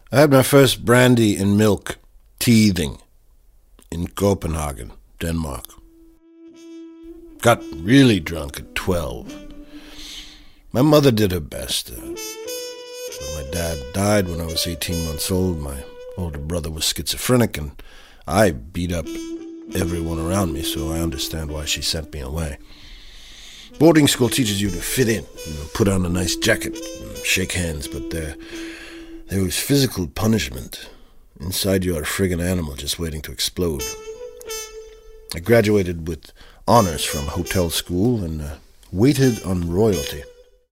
I had my first brandy and milk teething in Copenhagen, Denmark. Got really drunk at 12. My mother did her best. My dad died when I was 18 months old. My older brother was schizophrenic, and I beat up everyone around me, so I understand why she sent me away. Boarding school teaches you to fit in, put on a nice jacket, and shake hands, but there was physical punishment. Inside you are a friggin' animal just waiting to explode. I graduated with honors from hotel school and waited on royalty.